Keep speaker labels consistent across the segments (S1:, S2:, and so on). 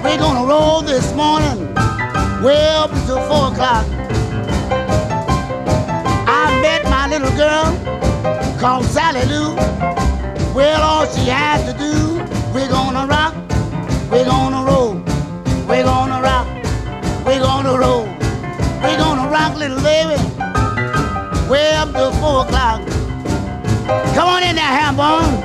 S1: We're gonna roll this morning, way up until 4 o'clock. I met my little girl called Sally Lou. Well, all she had to do, we're gonna rock, we're gonna roll, we're gonna rock, we're gonna roll, we're gonna rock, little baby, way up till 4 o'clock. Come on in there, Hambone.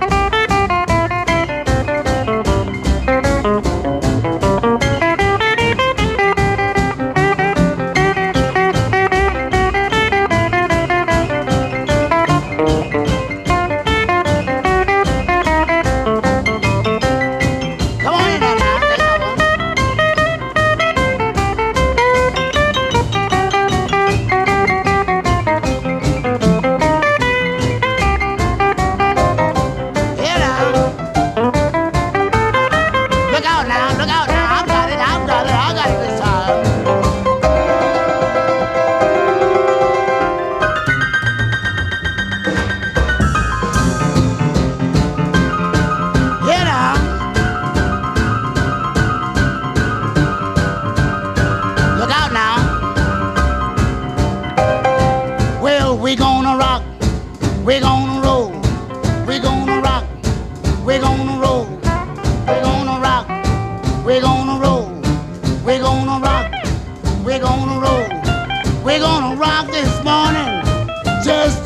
S1: We're gonna rock, we're gonna roll, we're gonna rock, we're gonna roll, we're gonna rock, we're gonna roll, we're gonna rock, we're gonna roll, we're gonna rock this morning, just